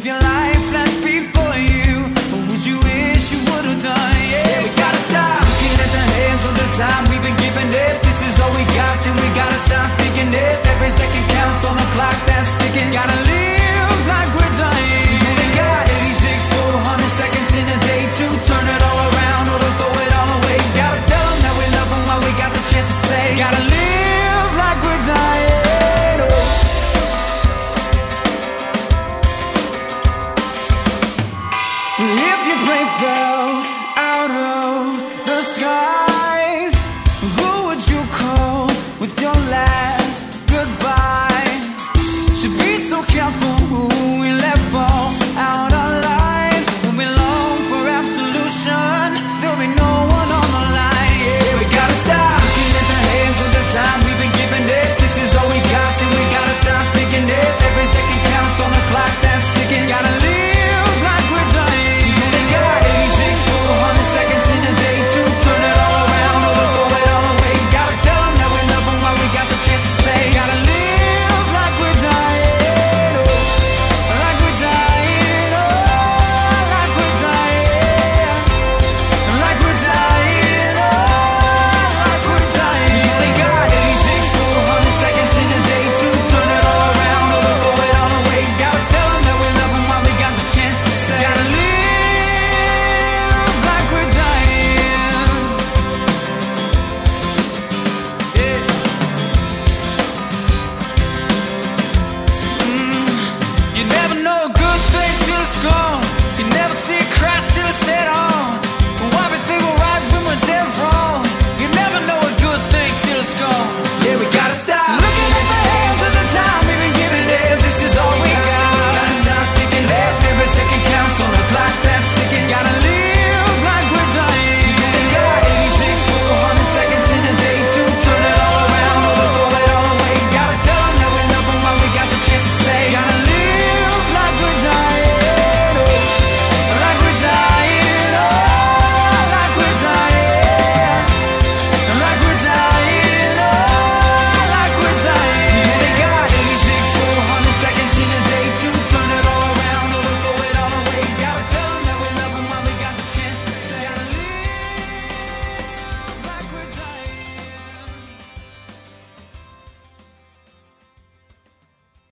if your life flashed before you, what would you wish you would have done? Yeah, we gotta stop looking at the hands of the time we've been giving it. This is all we got, then we gotta stop thinking it. Every second counts on the clock that's ticking. Gotta live like we're dying. We only got 86 full 100 seconds in a day to turn it all around or to throw it all away. Gotta tell them that we love them while we got the chance to say. Gotta live like we're dying. If your brain fell out of the skies, who would you call with your last goodbye? Should be so careful who we let fall out our lives. When we long for absolution, there'll be no one on the line. Yeah, we gotta stop looking at the hands of the time we've been giving it. This is all we got, then we gotta stop thinking it. Every second counts on the clock that's ticking. Gotta live like we're dying. You never know a good thing till it's gone. You never see a crash till it's head on.